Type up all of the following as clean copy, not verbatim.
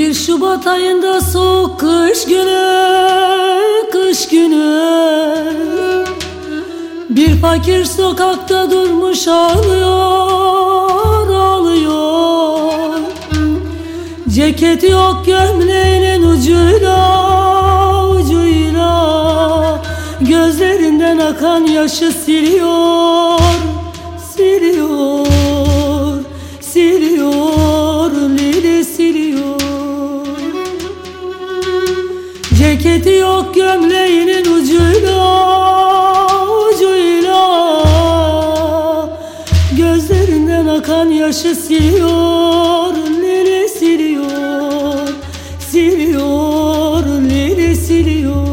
Bir Şubat ayında soğuk kış günü bir fakir sokakta durmuş ağlıyor. Ceketi yok gömleğinin ucuyla gözlerinden akan yaşı siliyor. Lili siliyor. Ceketi yok gömleğinin ucuyla gözlerinden akan yaşı siliyor. Lili siliyor, lili siliyor.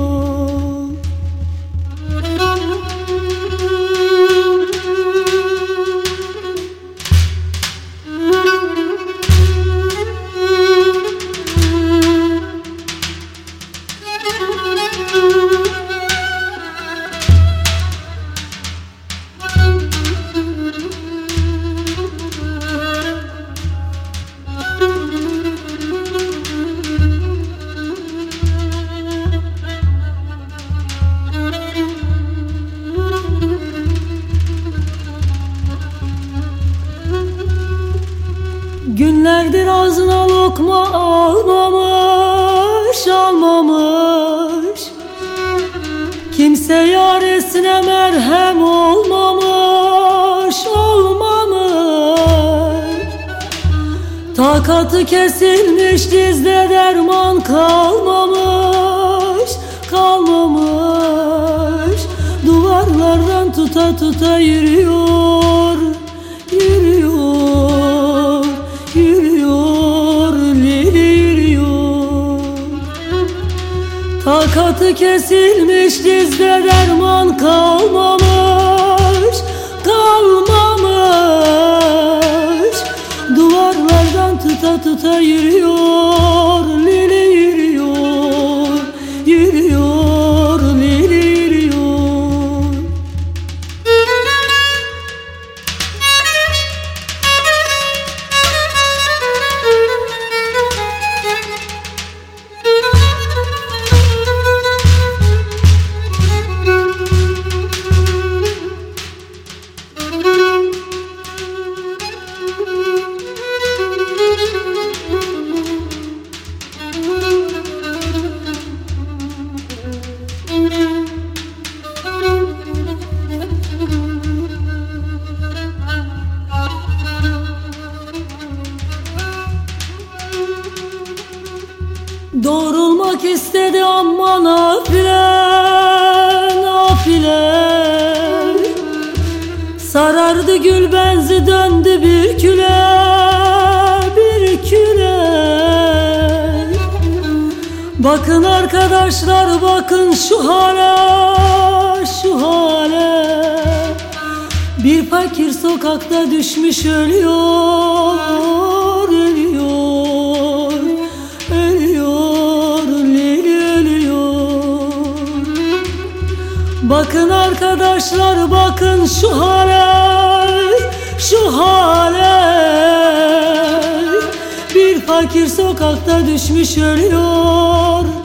Günlerdir ağzına lokma almamış. Kimse yaresine merhem olmamış. Takatı kesilmiş, dizde derman kalmamış. Duvarlardan tuta yürüyor. Lili yürüyor. Takatı kesilmiş, dizde derman kalmamış. Duvarlardan tuta yürüyor. Lili yürüyor. Lili yürüyor. Doğrulmak istedi ama nafile. Sarardı gül benzi, döndü bir küle. Bakın arkadaşlar, bakın şu hale. Bir fakir sokakta düşmüş ölüyor. Bakın arkadaşlar, bakın şu hale. Bir fakir sokakta düşmüş ölüyor.